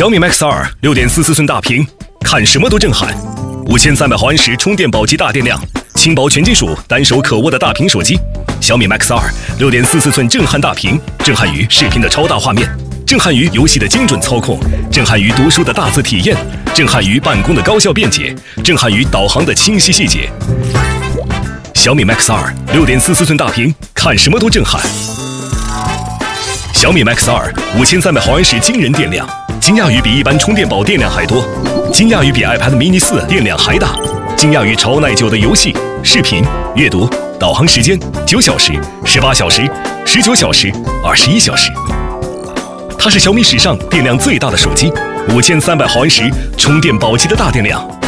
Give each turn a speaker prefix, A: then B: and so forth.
A: 小米 Max 2 6.44寸大屏，看什么都震撼。5300毫安时充电宝级大电量，轻薄全金属，单手可握的大屏手机。小米 Max 2 6.44寸震撼大屏，震撼于视频的超大画面，震撼于游戏的精准操控，震撼于读书的大字体验，震撼于办公的高效便捷，震撼于导航的清晰细节。小米 Max 2 6.44寸大屏，看什么都震撼。小米 Max 2 5300毫安时惊人电量，惊讶于比一般充电宝电量还多，惊讶于比 iPad mini 4电量还大，惊讶于超耐久的游戏、视频、阅读、导航时间9小时、18小时、19小时、21小时。它是小米史上电量最大的手机，5300毫安时充电宝级的大电量。